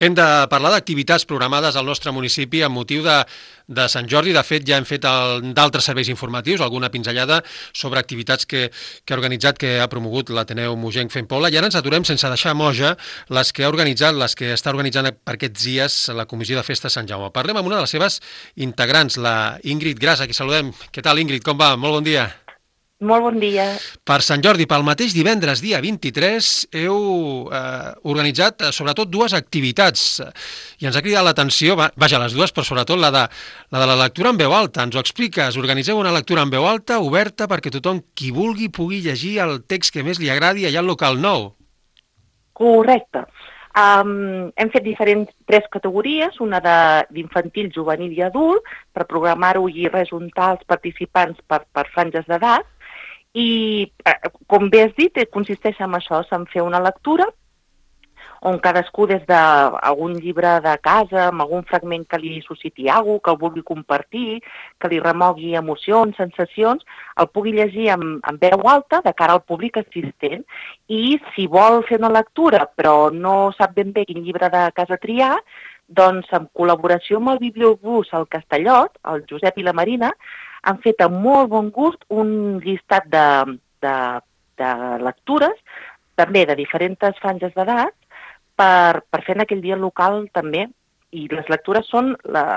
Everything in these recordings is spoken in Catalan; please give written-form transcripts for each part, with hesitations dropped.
Hem de parlar d'activitats programades al nostre municipi amb motiu de Sant Jordi. De fet, ja hem fet d'altres serveis informatius, alguna pinzellada sobre activitats que ha organitzat, que ha promogut l'Ateneu Mogenc Fent Poble. I ara ens aturem sense deixar moja les que ha organitzat, les que està organitzant per aquests dies la Comissió de Festes Sant Jaume. Parlem amb una de les seves integrants, la Ingrid Gras, a qui saludem. Què tal, Ingrid? Com va? Molt bon dia. Molt bon dia. Per Sant Jordi, pel mateix divendres, dia 23, heu organitzat sobretot dues activitats i ens ha cridat l'atenció, vaja, les dues, però sobretot la de la lectura en veu alta. Ens ho expliques, organitzeu una lectura en veu alta, oberta, perquè tothom qui vulgui pugui llegir el text que més li agradi allà al local nou. Correcte. Hem fet tres categories, una d'infantil, juvenil i adult, per programar-ho i resultar els participants per franges d'edat. I, com bé has dit, consisteix en això, en fer una lectura on cadascú des d'algun llibre de casa, amb algun fragment que li susciti alguna cosa, que el vulgui compartir, que li remogui emocions, sensacions, el pugui llegir en veu alta de cara al públic assistent. I si vol fer una lectura però no sap ben bé quin llibre de casa triar, doncs en col·laboració amb el Bibliobús al Castellot, el Josep i la Marina, han fet amb molt bon gust un llistat de lectures, també de diferents franges d'edat, per fer en aquell dia local també. I les lectures són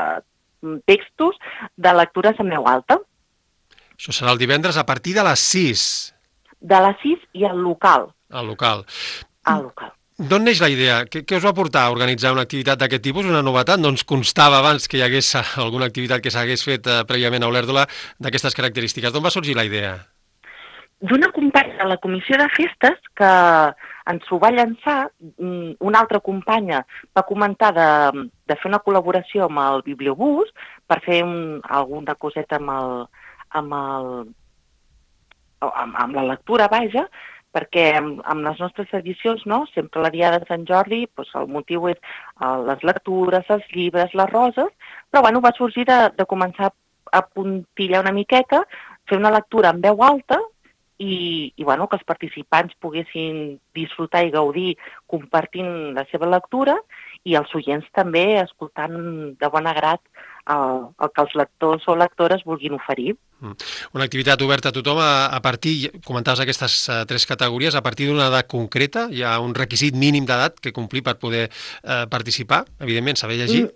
textos de lectures en veu alta. Això serà el divendres a partir de les 6. De les 6 i al local. Al local. Al local. D'on neix la idea? Què us va portar a organitzar una activitat d'aquest tipus? Una novetat? No ens constava abans que hi hagués alguna activitat que s'hagués fet prèviament a Olèrdola d'aquestes característiques. D'on va sorgir la idea? D'una companya de la Comissió de Festes que ens ho va llançar. Una altra companya va comentar de fer una col·laboració amb el Bibliobús per fer alguna coseta amb la lectura, vaja, perquè amb les nostres tradicions, no? Sempre la diada de Sant Jordi, doncs el motiu és les lectures, els llibres, les roses, però va sorgir de començar a puntillar una miqueta, fer una lectura en veu alta i que els participants poguessin disfrutar i gaudir compartint la seva lectura i els oients també escoltant de bon grat el que els lectors o lectores vulguin oferir. Una activitat oberta a tothom a partir, comentaves aquestes tres categories, a partir d'una edat concreta. Hi ha un requisit mínim d'edat que complir per poder participar, evidentment, saber llegir.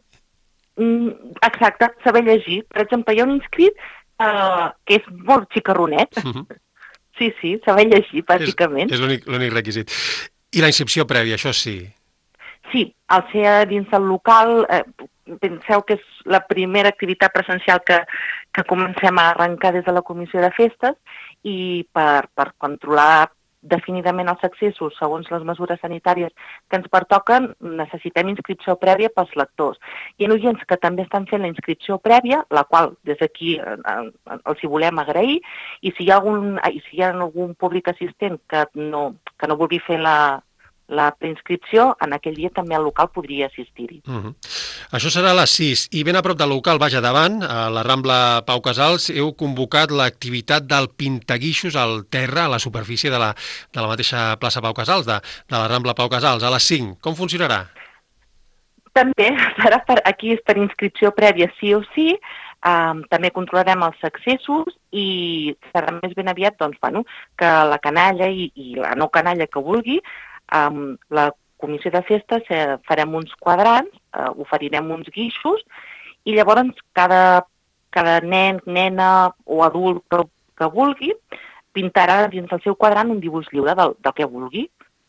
Exacte, saber llegir. Per exemple, hi ha un inscrit que és molt xicarronet. Sí, saber llegir, bàsicament. És l'únic requisit. I la inscripció prèvia, això sí. Sí, al ser dins del local, penseu que és la primera activitat presencial que comencem a arrencar des de la Comissió de Festes i per controlar definidament els accessos segons les mesures sanitàries que ens pertoquen, necessitem inscripció prèvia pels lectors. Hi ha oients que també estan fent la inscripció prèvia, la qual des d'aquí els hi volem agrair, i si hi ha algun públic assistent que no vulgui fer la preinscripció, en aquell dia també el local podria assistir-hi. Això serà a les 6. I ben a prop del local, vaja, davant, a la Rambla Pau Casals, heu convocat l'activitat del pintaguixos al terra, a la superfície de la mateixa plaça Pau Casals, de la Rambla Pau Casals, a les 5. Com funcionarà? També serà aquí és per inscripció prèvia sí o sí. També controlarem els accessos i serà més ben aviat que la canalla i la no canalla que vulgui. La Comissió de Festes farem uns quadrants, oferirem uns guixos i llavors cada nen, nena o adult que vulgui pintarà dins del seu quadrant un dibuix lliure del que vulgui,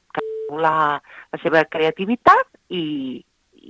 la seva creativitat i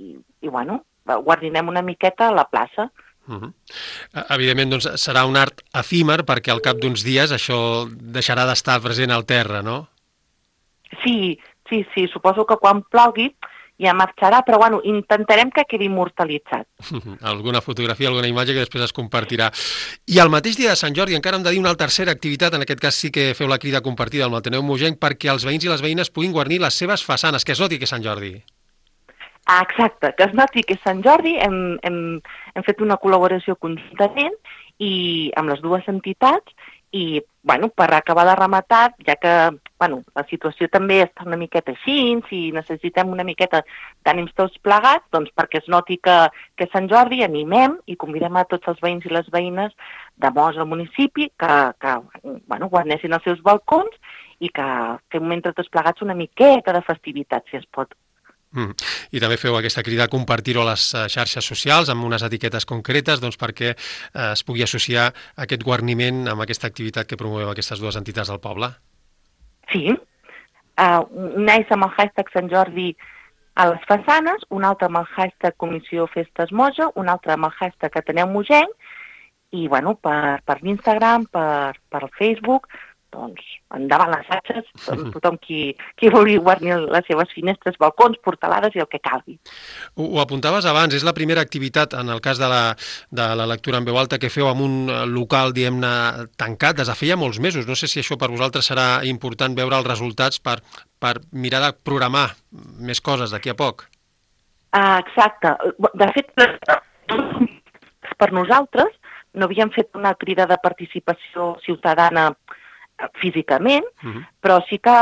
guardinem una miqueta a la plaça. Evidentment, doncs, serà un art efímer perquè al cap d'uns dies això deixarà d'estar present al terra, no? Sí, suposo que quan plogui ja marxarà, però intentarem que quedi immortalitzat. Alguna fotografia, alguna imatge que després es compartirà. I al mateix dia de Sant Jordi encara hem de dir una tercera activitat, en aquest cas sí que feu la crida compartida amb l'Ateneu Mogenc perquè els veïns i les veïnes puguin guarnir les seves façanes, que es noti que és Sant Jordi. Exacte, que es noti que és Sant Jordi. Hem fet una col·laboració conjuntament i amb les dues entitats I, per acabar de rematar, ja que la situació també està una miqueta així, si necessitem una miqueta d'ànims tots plegats, doncs perquè es noti que és Sant Jordi, animem i convidem a tots els veïns i les veïnes de Mos al municipi que guarnessin els seus balcons i que fem entre tots plegats una miqueta de festivitat, si es pot. I també feu aquesta crida a compartir-ho a les xarxes socials amb unes etiquetes concretes perquè es pugui associar aquest guarniment amb aquesta activitat que promoveu aquestes dues entitats del poble. Sí, un és amb el hashtag Sant Jordi a les façanes, un altre amb el hashtag Comissió Festes Moja, un altre amb el hashtag Ateneu Mogenc, i per l'Instagram, per el Facebook, doncs endavant les xarxes, tothom qui vulgui guarnir les seves finestres, balcons, portalades i el que calgui. Ho apuntaves abans, és la primera activitat, en el cas de la lectura en veu alta, que feu en un local, diguem-ne, tancat, des de feia molts mesos. No sé si això per vosaltres serà important veure els resultats per mirar de programar més coses d'aquí a poc. Exacte. De fet, per nosaltres no havíem fet una crida de participació ciutadana físicament, però sí que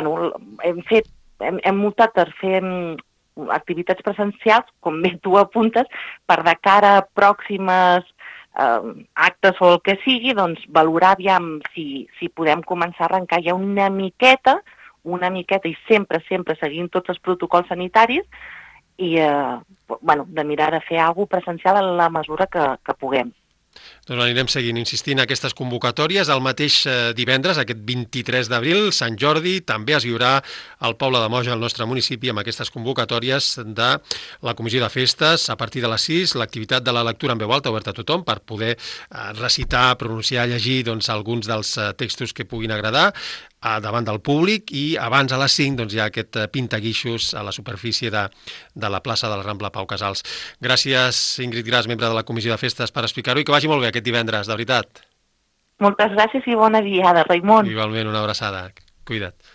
hem optat per fer activitats presencials, com bé tu apuntes, per de cara a pròximes actes o el que sigui, doncs valorar aviam si podem començar a arrencar ja una miqueta i sempre seguint tots els protocols sanitaris i de mirar de fer alguna cosa presencial en la mesura que puguem. Doncs anirem seguint, insistint en aquestes convocatòries. El mateix divendres, aquest 23 d'abril, Sant Jordi, també es viurà al poble de Moja, al nostre municipi, amb aquestes convocatòries de la Comissió de Festes. A partir de les 6, l'activitat de la lectura en veu alta oberta a tothom per poder recitar, pronunciar, llegir alguns dels textos que puguin agradar davant del públic, i abans a les 5 hi ha aquest pintaguixos a la superfície de la plaça de la Rambla Pau Casals. Gràcies, Ingrid Gras, membre de la Comissió de Festes, per explicar-ho i que vagi molt bé aquest divendres, de veritat. Moltes gràcies i bona diada, Raimon. Igualment, una abraçada. Cuida't.